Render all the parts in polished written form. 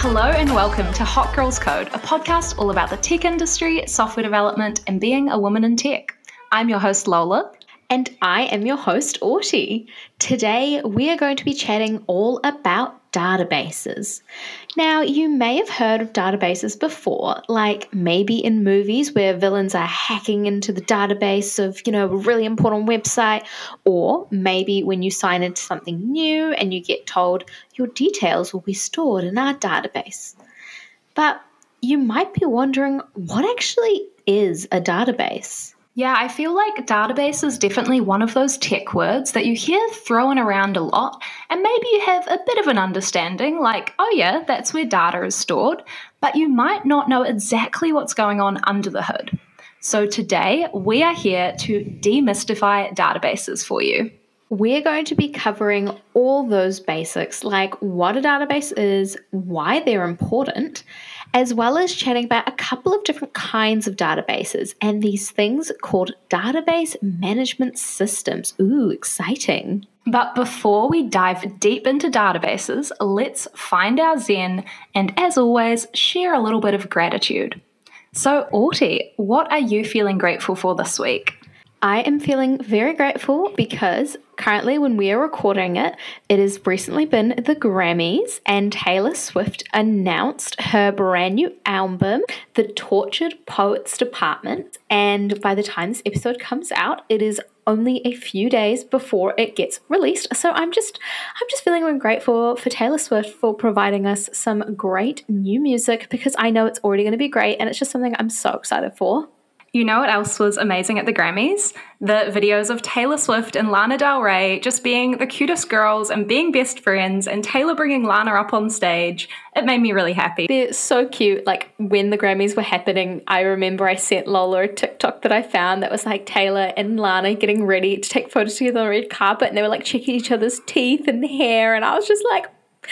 Hello and welcome to Hot Girls Code, a podcast all about the tech industry, software development, and being a woman in tech. I'm your host, Lola. And I am your host, Auti. Today, we are going to be chatting all about databases. Now, you may have heard of databases before, like maybe in movies where villains are hacking into the database of, a really important website, or maybe when you sign into something new and you get told your details will be stored in our database. But you might be wondering, what actually is a database? Yeah, I feel like database is definitely one of those tech words that you hear thrown around a lot, and maybe you have a bit of an understanding, like, oh yeah, that's where data is stored, but you might not know exactly what's going on under the hood. So today, we are here to demystify databases for you. We're going to be covering all those basics, like what a database is, why they're important, as well as chatting about a couple of different kinds of databases and these things called database management systems. Ooh, exciting. But before we dive deep into databases, let's find our Zen and, as always, share a little bit of gratitude. So, Auti, what are you feeling grateful for this week? I am feeling very grateful because currently when we are recording it, it has recently been the Grammys and Taylor Swift announced her brand new album, The Tortured Poets Department. And by the time this episode comes out, it is only a few days before it gets released. So I'm just feeling grateful for Taylor Swift for providing us some great new music because I know it's already going to be great and it's just something I'm so excited for. You know what else was amazing at the Grammys? The videos of Taylor Swift and Lana Del Rey just being the cutest girls and being best friends, and Taylor bringing Lana up on stage. It made me really happy. They're so cute. Like when the Grammys were happening, I remember I sent Lola a TikTok that I found that was like Taylor and Lana getting ready to take photos together on the red carpet, and they were like checking each other's teeth and hair, and I was just like,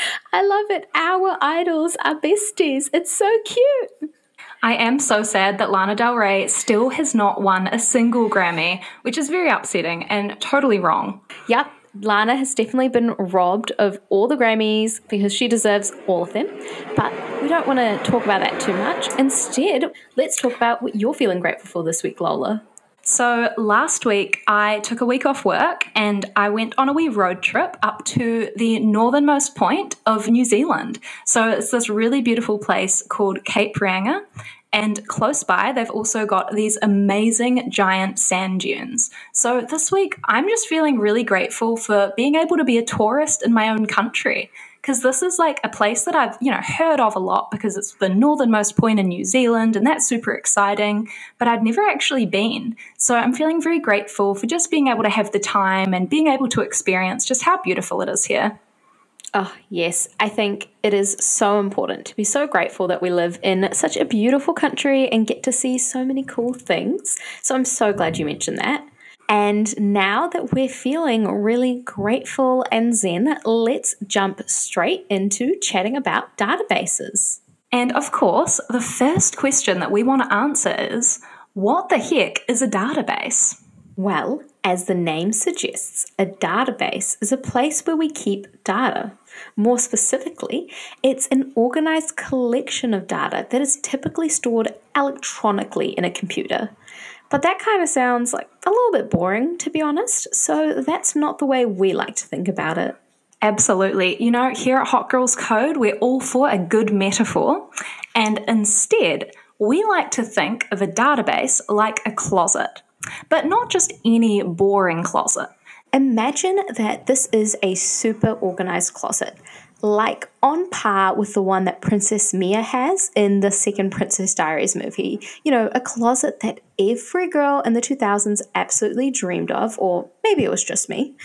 I love it. Our idols are besties. It's so cute. I am so sad that Lana Del Rey still has not won a single Grammy, which is very upsetting and totally wrong. Yep, Lana has definitely been robbed of all the Grammys because she deserves all of them. But we don't want to talk about that too much. Instead, let's talk about what you're feeling grateful for this week, Lola. So last week, I took a week off work and I went on a wee road trip up to the northernmost point of New Zealand. So it's this really beautiful place called Cape Reinga. And close by, they've also got these amazing giant sand dunes. So this week, I'm just feeling really grateful for being able to be a tourist in my own country. Because this is like a place that I've, heard of a lot because it's the northernmost point in New Zealand and that's super exciting, but I'd never actually been. So I'm feeling very grateful for just being able to have the time and being able to experience just how beautiful it is here. Oh, yes. I think it is so important to be so grateful that we live in such a beautiful country and get to see so many cool things. So I'm so glad you mentioned that. And now that we're feeling really grateful and zen, let's jump straight into chatting about databases. And of course, the first question that we want to answer is, what the heck is a database? Well, as the name suggests, a database is a place where we keep data. More specifically, it's an organized collection of data that is typically stored electronically in a computer. But that kind of sounds like a little bit boring, to be honest, so that's not the way we like to think about it. Absolutely. Here at Hot Girls Code, we're all for a good metaphor, and instead, we like to think of a database like a closet, but not just any boring closet. Imagine that this is a super organized closet, like on par with the one that Princess Mia has in the second Princess Diaries movie. A closet that every girl in the 2000s absolutely dreamed of, or maybe it was just me.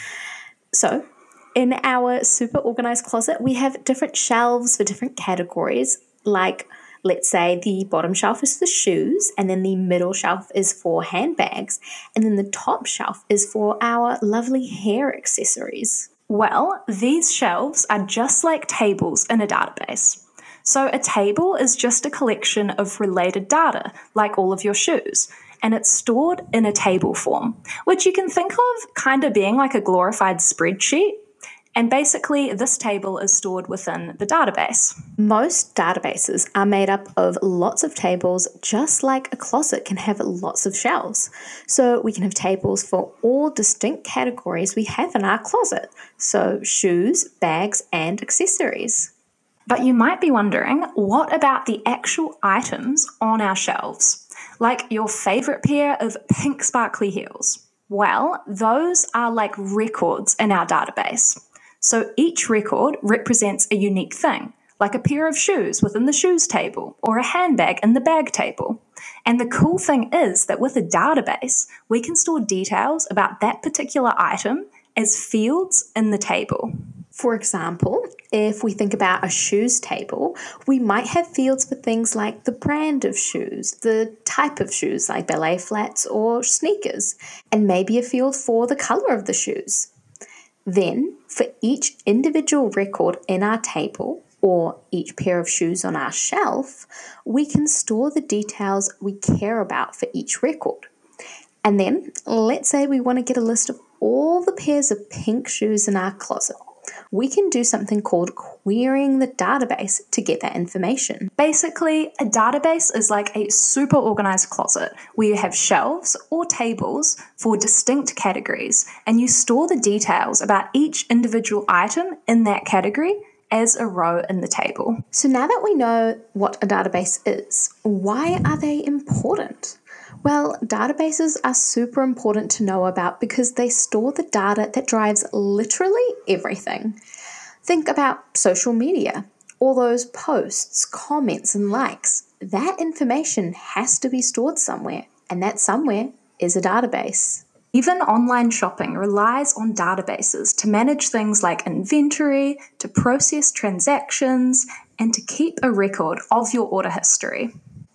So, in our super organized closet, we have different shelves for different categories, like let's say the bottom shelf is for shoes, and then the middle shelf is for handbags, and then the top shelf is for our lovely hair accessories. Well, these shelves are just like tables in a database. So a table is just a collection of related data, like all of your shoes, and it's stored in a table form, which you can think of kind of being like a glorified spreadsheet. And basically, this table is stored within the database. Most databases are made up of lots of tables, just like a closet can have lots of shelves. So we can have tables for all distinct categories we have in our closet. So shoes, bags, and accessories. But you might be wondering, what about the actual items on our shelves? Like your favorite pair of pink sparkly heels. Well, those are like records in our database. So each record represents a unique thing, like a pair of shoes within the shoes table or a handbag in the bag table. And the cool thing is that with a database, we can store details about that particular item as fields in the table. For example, if we think about a shoes table, we might have fields for things like the brand of shoes, the type of shoes like ballet flats or sneakers, and maybe a field for the color of the shoes. Then, for each individual record in our table, or each pair of shoes on our shelf, we can store the details we care about for each record. And then, let's say we want to get a list of all the pairs of pink shoes in our closet. We can do something called querying the database to get that information. Basically, a database is like a super organized closet where you have shelves or tables for distinct categories, and you store the details about each individual item in that category as a row in the table. So now that we know what a database is, why are they important? Well, databases are super important to know about because they store the data that drives literally everything. Think about social media, all those posts, comments, and likes. That information has to be stored somewhere, and that somewhere is a database. Even online shopping relies on databases to manage things like inventory, to process transactions, and to keep a record of your order history.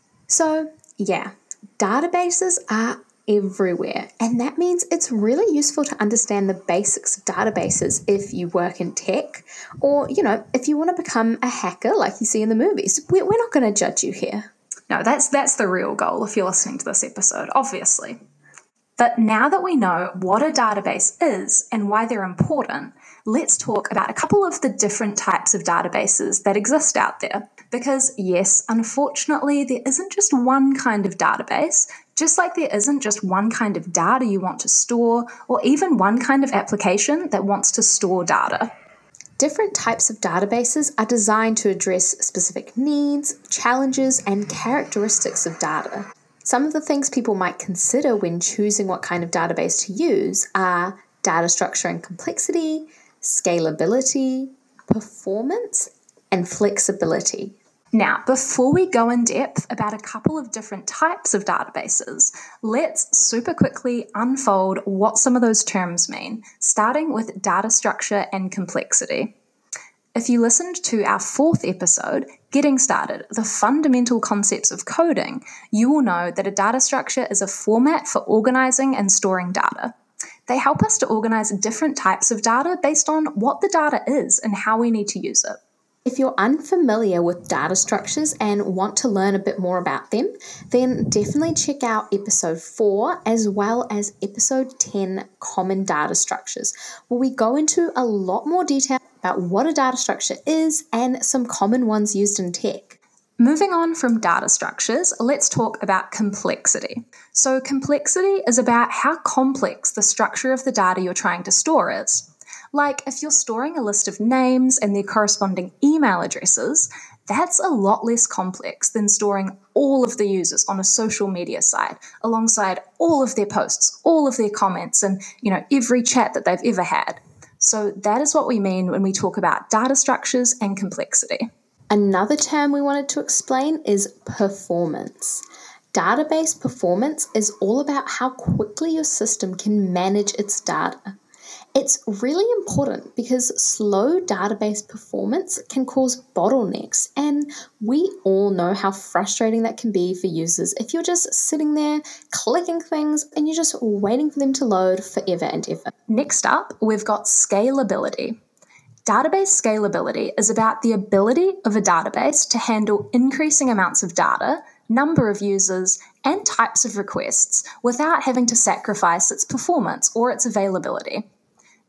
So, yeah. Databases are everywhere, and that means it's really useful to understand the basics of databases if you work in tech or, if you want to become a hacker like you see in the movies. We're not going to judge you here. No, that's the real goal if you're listening to this episode, obviously. But now that we know what a database is and why they're important, let's talk about a couple of the different types of databases that exist out there. Because yes, unfortunately, there isn't just one kind of database, just like there isn't just one kind of data you want to store, or even one kind of application that wants to store data. Different types of databases are designed to address specific needs, challenges, and characteristics of data. Some of the things people might consider when choosing what kind of database to use are data structure and complexity, scalability, performance, and flexibility. Now, before we go in depth about a couple of different types of databases, let's super quickly unfold what some of those terms mean, starting with data structure and complexity. If you listened to our 4th episode, Getting Started, the fundamental concepts of coding, you will know that a data structure is a format for organizing and storing data. They help us to organize different types of data based on what the data is and how we need to use it. If you're unfamiliar with data structures and want to learn a bit more about them, then definitely check out episode 4 as well as episode 10, Common Data Structures, where we go into a lot more detail about what a data structure is and some common ones used in tech. Moving on from data structures, let's talk about complexity. So complexity is about how complex the structure of the data you're trying to store is. Like if you're storing a list of names and their corresponding email addresses, that's a lot less complex than storing all of the users on a social media site alongside all of their posts, all of their comments, and every chat that they've ever had. So that is what we mean when we talk about data structures and complexity. Another term we wanted to explain is performance. Database performance is all about how quickly your system can manage its data. It's really important because slow database performance can cause bottlenecks, and we all know how frustrating that can be for users if you're just sitting there clicking things and you're just waiting for them to load forever and ever. Next up, we've got scalability. Database scalability is about the ability of a database to handle increasing amounts of data, number of users, and types of requests without having to sacrifice its performance or its availability.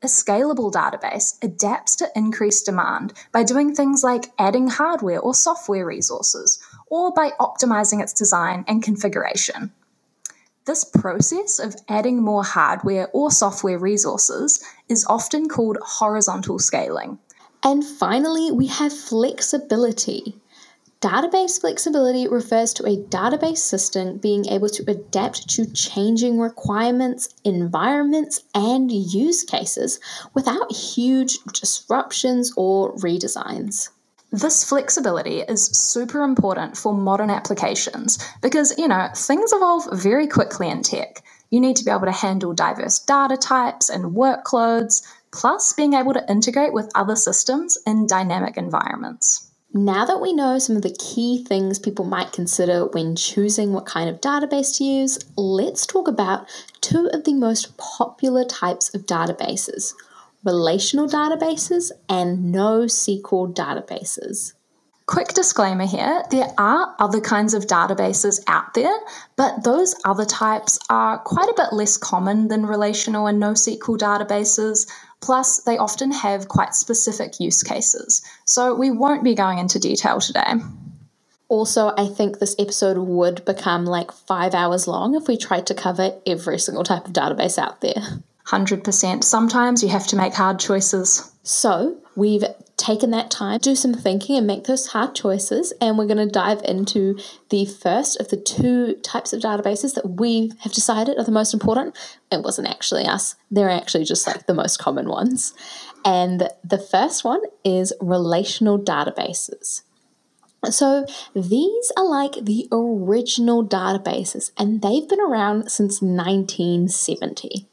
A scalable database adapts to increased demand by doing things like adding hardware or software resources, or by optimizing its design and configuration. This process of adding more hardware or software resources is often called horizontal scaling. And finally, we have flexibility. Database flexibility refers to a database system being able to adapt to changing requirements, environments, and use cases without huge disruptions or redesigns. This flexibility is super important for modern applications because, things evolve very quickly in tech. You need to be able to handle diverse data types and workloads, plus being able to integrate with other systems in dynamic environments. Now that we know some of the key things people might consider when choosing what kind of database to use, let's talk about two of the most popular types of databases: relational databases and NoSQL databases. Quick disclaimer here, there are other kinds of databases out there, but those other types are quite a bit less common than relational and NoSQL databases, plus they often have quite specific use cases. So we won't be going into detail today. Also, I think this episode would become like 5 hours long if we tried to cover every single type of database out there. 100%. Sometimes you have to make hard choices. So we've taken that time to do some thinking and make those hard choices, and we're going to dive into the first of the two types of databases that we have decided are the most important. It wasn't actually us. They're actually just like the most common ones. And the first one is relational databases. So these are like the original databases, and they've been around since 1970.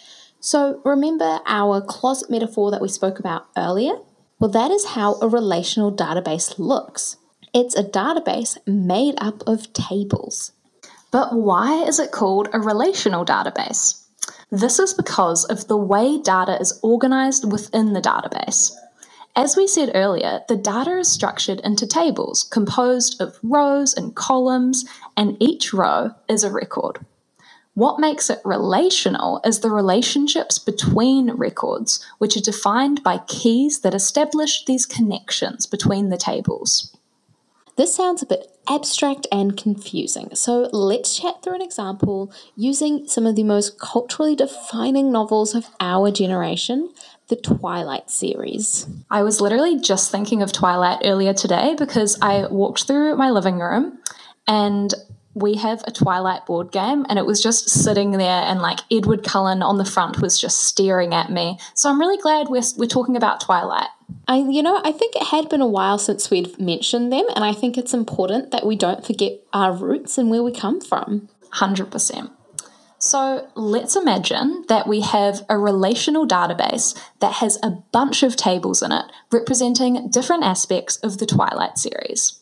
So remember our closet metaphor that we spoke about earlier? Well, that is how a relational database looks. It's a database made up of tables. But why is it called a relational database? This is because of the way data is organized within the database. As we said earlier, the data is structured into tables composed of rows and columns, and each row is a record. What makes it relational is the relationships between records, which are defined by keys that establish these connections between the tables. This sounds a bit abstract and confusing, so let's chat through an example using some of the most culturally defining novels of our generation, the Twilight series. I was literally just thinking of Twilight earlier today because I walked through my living room and we have a Twilight board game, and it was just sitting there, and like Edward Cullen on the front was just staring at me. So I'm really glad we're talking about Twilight. I think it had been a while since we'd mentioned them, and I think it's important that we don't forget our roots and where we come from. 100%. So let's imagine that we have a relational database that has a bunch of tables in it representing different aspects of the Twilight series.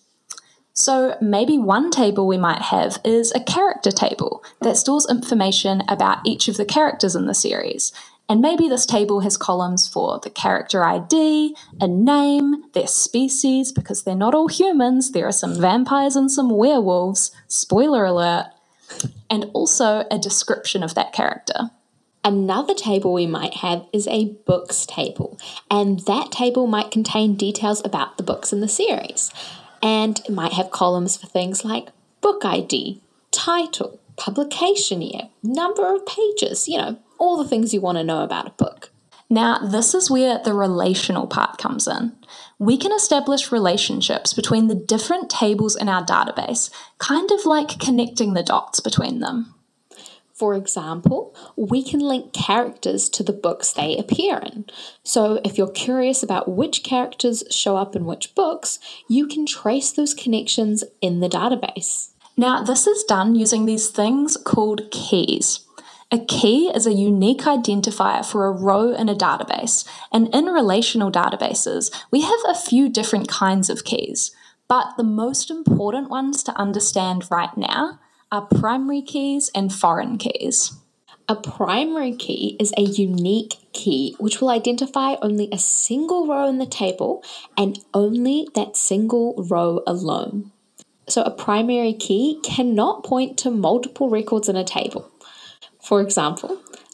So maybe one table we might have is a character table that stores information about each of the characters in the series. And maybe this table has columns for the character ID, a name, their species, because they're not all humans, there are some vampires and some werewolves, spoiler alert, and also a description of that character. Another table we might have is a books table, and that table might contain details about the books in the series. And it might have columns for things like book ID, title, publication year, number of pages, all the things you want to know about a book. Now, this is where the relational part comes in. We can establish relationships between the different tables in our database, kind of like connecting the dots between them. For example, we can link characters to the books they appear in. So if you're curious about which characters show up in which books, you can trace those connections in the database. Now, this is done using these things called keys. A key is a unique identifier for a row in a database, and in relational databases, we have a few different kinds of keys, but the most important ones to understand right now are primary keys and foreign keys. A primary key is a unique key which will identify only a single row in the table and only that single row alone. So a primary key cannot point to multiple records in a table. For example,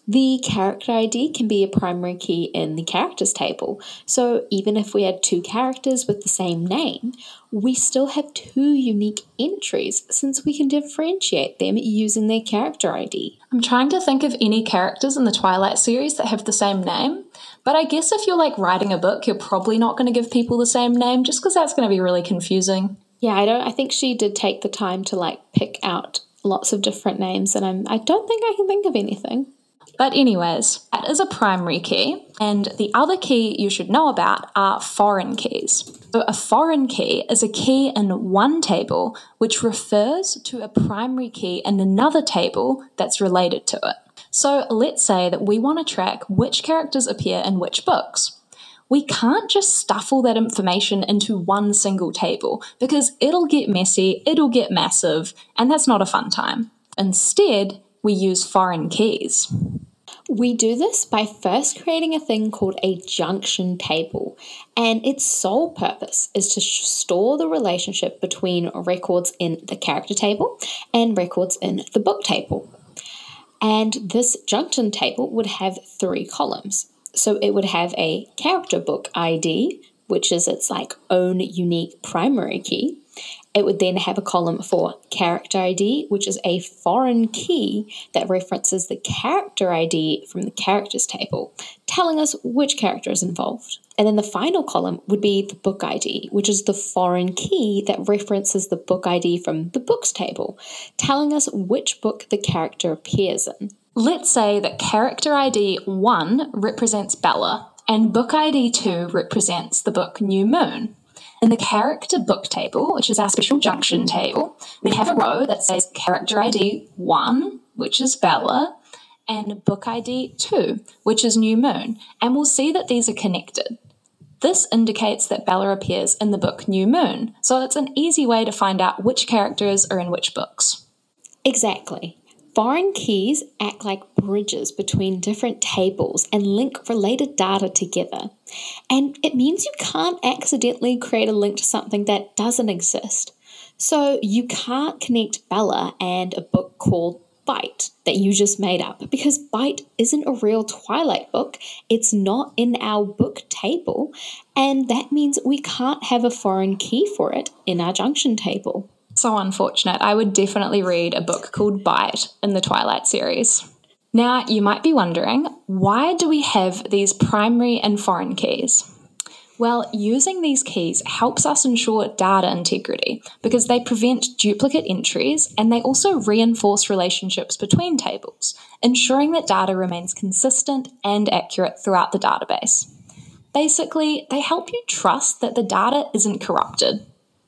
The character ID can be a primary key in the characters table. So even if we had two characters with the same name, we still have two unique entries since we can differentiate them using their character ID. I'm trying to think of any characters in the Twilight series that have the same name, but I guess if you're writing a book, you're probably not going to give people the same name just because that's going to be really confusing. Yeah, I think she did take the time to pick out lots of different names, and I don't think I can think of anything. But anyways, that is a primary key, and the other key you should know about are foreign keys. So a foreign key is a key in one table which refers to a primary key in another table that's related to it. So let's say that we want to track which characters appear in which books. We can't just stuff all that information into one single table because it'll get messy, it'll get massive, and that's not a fun time. Instead, we use foreign keys. We do this by first creating a thing called a junction table, and its sole purpose is to store the relationship between records in the character table and records in the book table. And this junction table would have 3 columns. So it would have a character book ID, which is its own unique primary key. It would then have a column for character ID, which is a foreign key that references the character ID from the characters table, telling us which character is involved. And then the final column would be the book ID, which is the foreign key that references the book ID from the books table, telling us which book the character appears in. Let's say that character ID 1 represents Bella, and book ID 2 represents the book New Moon. In the character book table, which is our special junction table, we have a row that says character ID 1, which is Bella, and book ID 2, which is New Moon, and we'll see that these are connected. This indicates that Bella appears in the book New Moon, so it's an easy way to find out which characters are in which books. Exactly. Foreign keys act like bridges between different tables and link related data together. And it means you can't accidentally create a link to something that doesn't exist. So you can't connect Bella and a book called Bite that you just made up because Bite isn't a real Twilight book. It's not in our book table, and that means we can't have a foreign key for it in our junction table. So unfortunate. I would definitely read a book called Bite in the Twilight series. Now, you might be wondering, why do we have these primary and foreign keys? Well, using these keys helps us ensure data integrity because they prevent duplicate entries and they also reinforce relationships between tables, ensuring that data remains consistent and accurate throughout the database. Basically, they help you trust that the data isn't corrupted.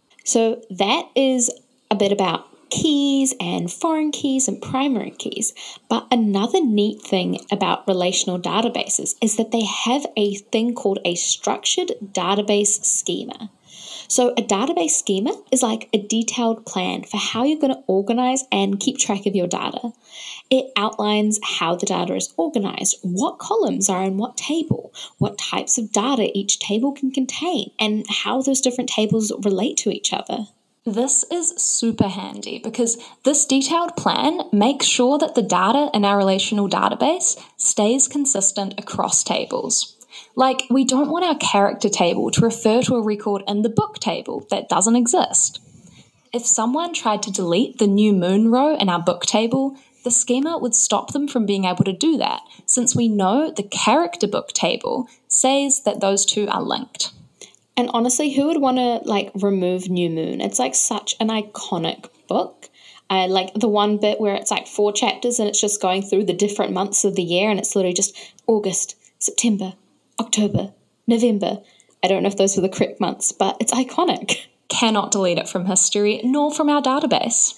So that is a bit about keys and foreign keys and primary keys. But another neat thing about relational databases is that they have a thing called a structured database schema. So a database schema is like a detailed plan for how you're going to organize and keep track of your data. It outlines how the data is organized, what columns are in what table, what types of data each table can contain, and how those different tables relate to each other. This is super handy because this detailed plan makes sure that the data in our relational database stays consistent across tables. We don't want our character table to refer to a record in the book table that doesn't exist. If someone tried to delete the New Moon row in our book table, the schema would stop them from being able to do that, since we know the character book table says that those two are linked. And honestly, who would want to remove New Moon? It's such an iconic book. I like the one bit where it's 4 chapters and it's just going through the different months of the year and it's literally just August, September, October, November. I don't know if those were the correct months, but it's iconic. Cannot delete it from history, nor from our database.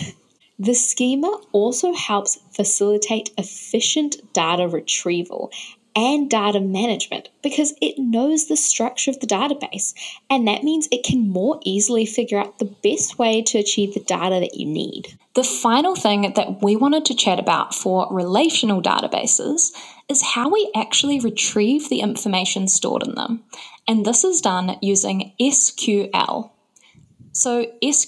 The schema also helps facilitate efficient data retrieval and data management because it knows the structure of the database, and that means it can more easily figure out the best way to achieve the data that you need. The final thing that we wanted to chat about for relational databases is how we actually retrieve the information stored in them, and this is done using SQL. So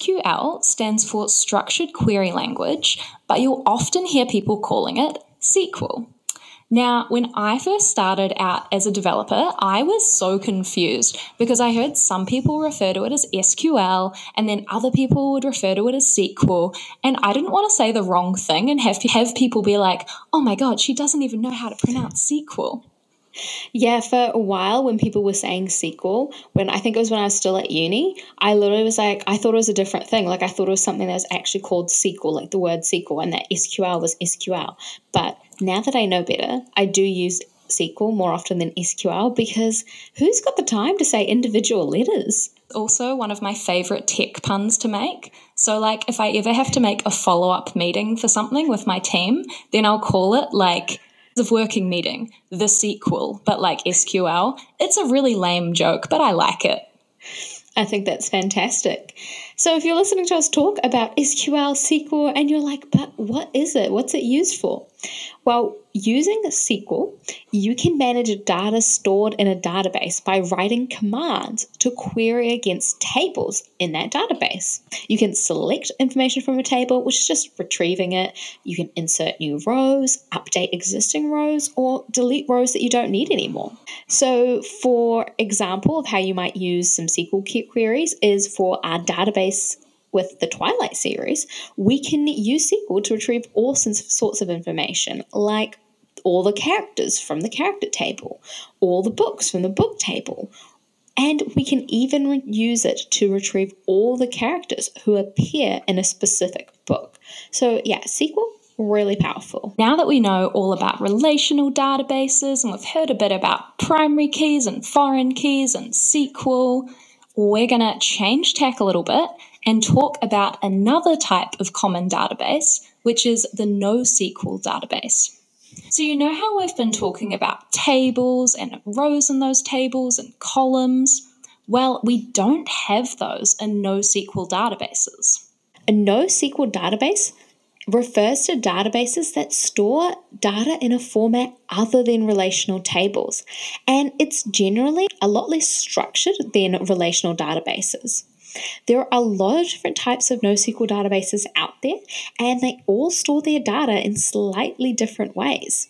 SQL stands for Structured Query Language, but you'll often hear people calling it SQL. Now, when I first started out as a developer, I was so confused because I heard some people refer to it as SQL and then other people would refer to it as SQL. And I didn't want to say the wrong thing and have people be like, oh my God, she doesn't even know how to pronounce SQL. Yeah, for a while when people were saying SQL, when I think it was when I was still at uni, I literally was like, I thought it was a different thing. Like I thought it was something that was actually called SQL, like the word SQL, and that SQL was SQL. But now that I know better, I do use SQL more often than SQL because who's got the time to say individual letters? Also one of my favorite tech puns to make. So like if I ever have to make a follow-up meeting for something with my team, then I'll call it like of working meeting, the sequel, but like SQL. It's a really lame joke, but I like it. I think that's fantastic. So if you're listening to us talk about SQL, SQL, and you're like, but what is it? What's it used for? Well, using SQL, you can manage data stored in a database by writing commands to query against tables in that database. You can select information from a table, which is just retrieving it. You can insert new rows, update existing rows, or delete rows that you don't need anymore. So for example of how you might use some SQL queries is for our database with the Twilight series, we can use SQL to retrieve all sorts of information, like all the characters from the character table, all the books from the book table, and we can even use it to retrieve all the characters who appear in a specific book. So yeah, SQL, really powerful. Now that we know all about relational databases and we've heard a bit about primary keys and foreign keys and SQL, we're going to change tack a little bit and talk about another type of common database, which is the NoSQL database. So you know how we've been talking about tables and rows in those tables and columns? Well, we don't have those in NoSQL databases. A NoSQL database refers to databases that store data in a format other than relational tables, and it's generally a lot less structured than relational databases. There are a lot of different types of NoSQL databases out there, and they all store their data in slightly different ways.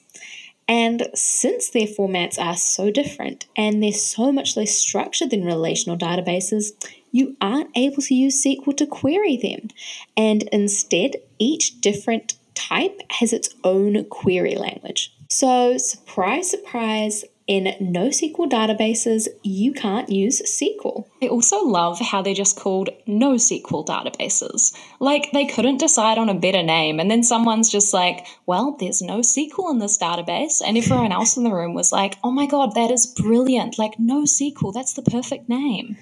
And since their formats are so different and they're so much less structured than relational databases, you aren't able to use SQL to query them. And instead, each different type has its own query language. So, surprise, surprise, in NoSQL databases, you can't use SQL. I also love how they're just called NoSQL databases. Like, they couldn't decide on a better name, and then someone's just like, well, there's no SQL in this database, and everyone else in the room was like, oh my God, that is brilliant, like NoSQL, that's the perfect name.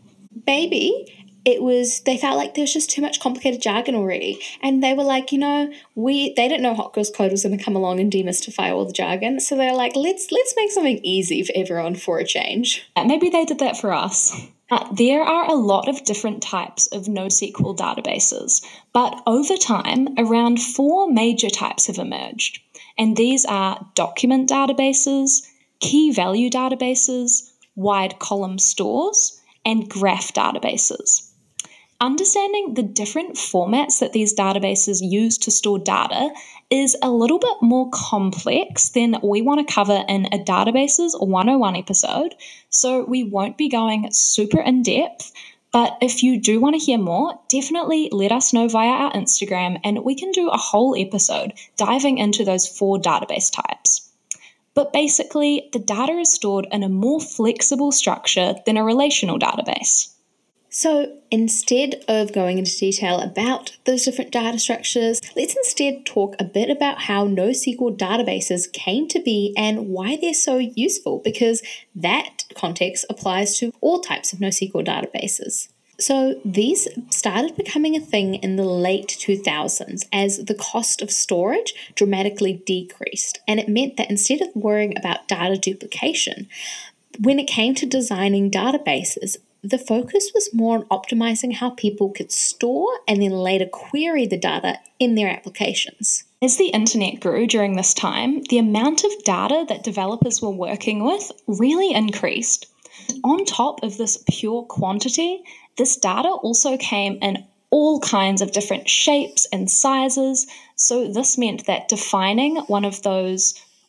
Maybe they felt like there was just too much complicated jargon already, and they were like, they didn't know Hot Girls Code was going to come along and demystify all the jargon, so they're like, let's make something easy for everyone for a change. Maybe they did that for us. There are a lot of different types of NoSQL databases, but over time, around 4 major types have emerged, and these are document databases, key value databases, wide column stores, and graph databases. Understanding the different formats that these databases use to store data is a little bit more complex than we want to cover in a Databases 101 episode, so we won't be going super in depth, but if you do want to hear more, definitely let us know via our Instagram and we can do a whole episode diving into those 4 database types. But basically, the data is stored in a more flexible structure than a relational database. So instead of going into detail about those different data structures, let's instead talk a bit about how NoSQL databases came to be and why they're so useful, because that context applies to all types of NoSQL databases. So these started becoming a thing in the late 2000s as the cost of storage dramatically decreased, and it meant that instead of worrying about data duplication, when it came to designing databases, the focus was more on optimizing how people could store and then later query the data in their applications. As the internet grew during this time, the amount of data that developers were working with really increased. On top of this pure quantity, this data also came in all kinds of different shapes and sizes, so this meant that defining one of those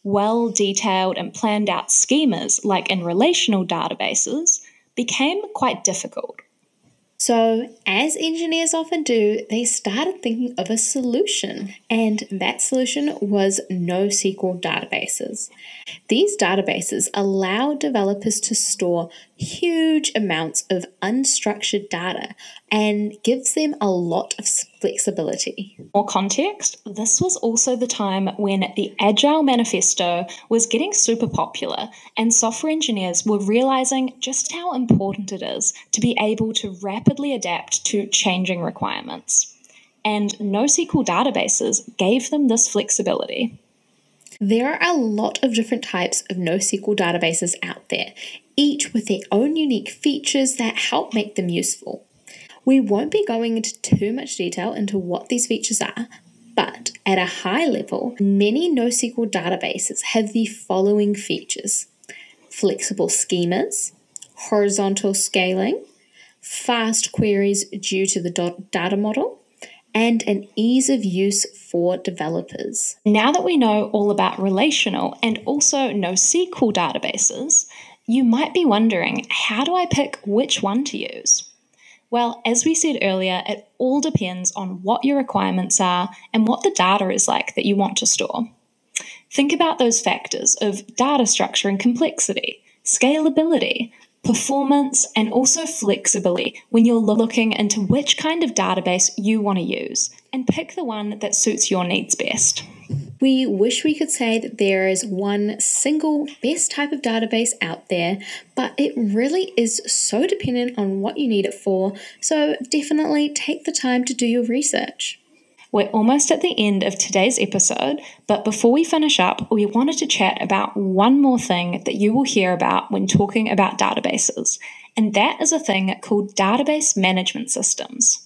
well-detailed and planned out schemas like in relational databases became quite difficult. So, as engineers often do, they started thinking of a solution, and that solution was NoSQL databases. These databases allow developers to store huge amounts of unstructured data and gives them a lot of flexibility. More context, this was also the time when the Agile Manifesto was getting super popular and software engineers were realizing just how important it is to be able to rapidly adapt to changing requirements. And NoSQL databases gave them this flexibility. There are a lot of different types of NoSQL databases out there, each with their own unique features that help make them useful. We won't be going into too much detail into what these features are, but at a high level, many NoSQL databases have the following features: flexible schemas, horizontal scaling, fast queries due to the data model, and an ease of use for developers. Now that we know all about relational and also NoSQL databases, you might be wondering, how do I pick which one to use? Well, as we said earlier, it all depends on what your requirements are and what the data is like that you want to store. Think about those factors of data structure and complexity, scalability, performance, and also flexibility when you're looking into which kind of database you want to use, and pick the one that suits your needs best. We wish we could say that there is one single best type of database out there, but it really is so dependent on what you need it for, so definitely take the time to do your research. We're almost at the end of today's episode, but before we finish up, we wanted to chat about one more thing that you will hear about when talking about databases, and that is a thing called database management systems.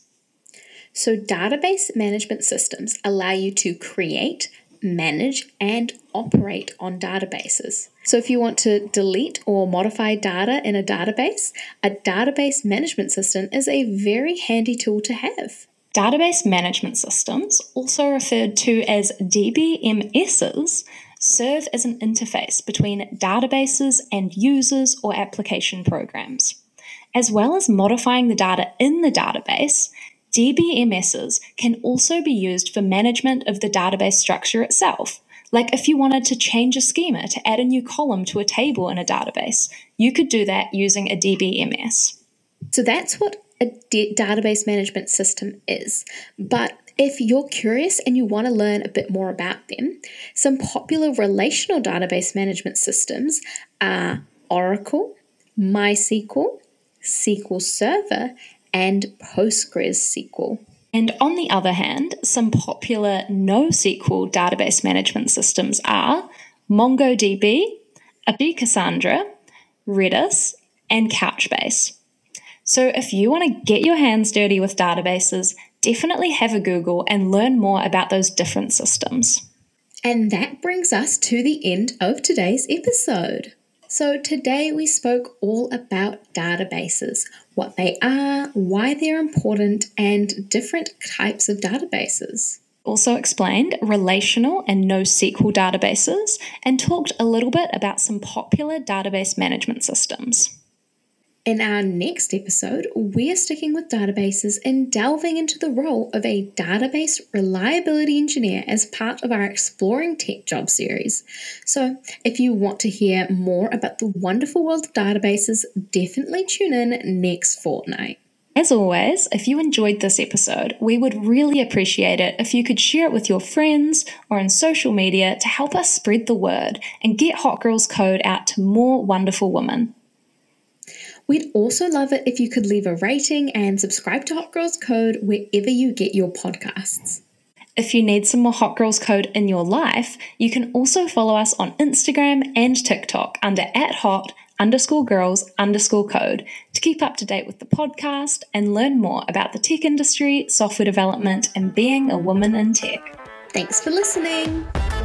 So database management systems allow you to create, manage, and operate on databases. So if you want to delete or modify data in a database management system is a very handy tool to have. Database management systems, also referred to as DBMSs, serve as an interface between databases and users or application programs. As well as modifying the data in the database, DBMSs can also be used for management of the database structure itself. Like if you wanted to change a schema to add a new column to a table in a database, you could do that using a DBMS. So that's what a database management system is. But if you're curious and you want to learn a bit more about them, some popular relational database management systems are Oracle, MySQL, SQL Server, and PostgreSQL. And on the other hand, some popular NoSQL database management systems are MongoDB, Apache Cassandra, Redis, and Couchbase. So if you want to get your hands dirty with databases, definitely have a Google and learn more about those different systems. And that brings us to the end of today's episode. So today we spoke all about databases, what they are, why they're important, and different types of databases. Also explained relational and NoSQL databases and talked a little bit about some popular database management systems. In our next episode, we are sticking with databases and delving into the role of a database reliability engineer as part of our Exploring Tech job series. So if you want to hear more about the wonderful world of databases, definitely tune in next fortnight. As always, if you enjoyed this episode, we would really appreciate it if you could share it with your friends or on social media to help us spread the word and get Hot Girls Code out to more wonderful women. We'd also love it if you could leave a rating and subscribe to Hot Girls Code wherever you get your podcasts. If you need some more Hot Girls Code in your life, you can also follow us on Instagram and TikTok under @hot_girls_code to keep up to date with the podcast and learn more about the tech industry, software development, and being a woman in tech. Thanks for listening.